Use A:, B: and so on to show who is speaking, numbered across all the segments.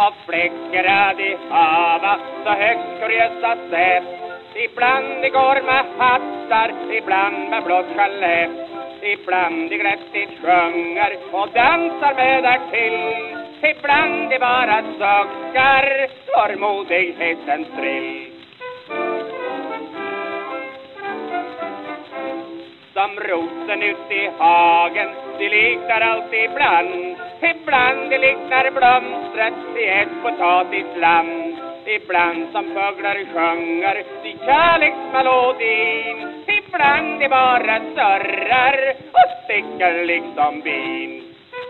A: och fläckar de hava så högt kuriösa sätt. Ibland det går med hattar, ibland med blått chalett. Ibland de glättigt sjunger och dansar med därtill. Ibland de bara suckar svårmodighetens thrill. Som rosen ut i hagen, de liknar alltid ibland. Ibland de liknar blomstret i ett potatisland. Ibland som fåglar sjunger de kärleksmelodin. Ibland de bara surrar och sticker liksom bin.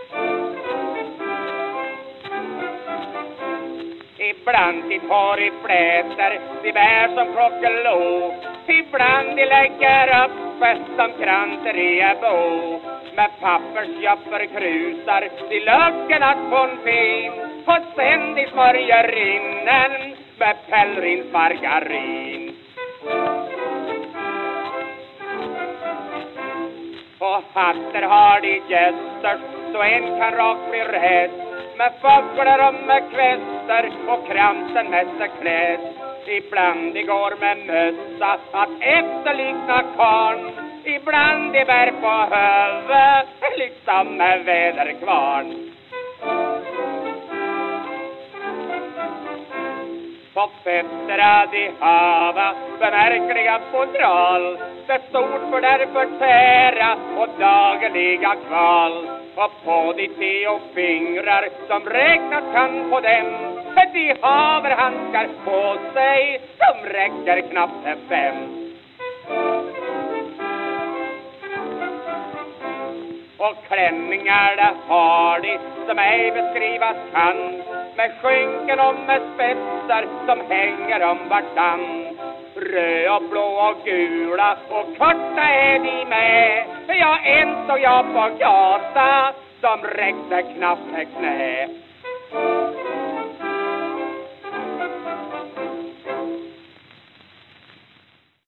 A: Ibland de tar i flätar, de bär som klockelå. Ibland de lägger upp som kranter i en bå. Med pappersjapper krusar de löggen på en fin. Och sen de smörjer innen med Pellrins margarin. Och hatter har de gäster så en kan rakt bli rädd. Med fåglar och med kväster och kransen med sig klädd. Ibland de går med mössa att efterlikna karn. Ibland de bär på huvud liksom med väderkvarn. På fötterna de hava bemärkliga fodral. Det stort för därför tära och dagliga kval. Och på de 10 fingrar som räknat kan på dem. De haver handskar på sig som räcker knappt till 5. Och klänningar där har de som ej beskrivas kan. Med skynken och med spetsar som hänger om vartann. Röd och blå och gula och korta är de med. Ja, en såg jag på gata som räckte knappt till knä.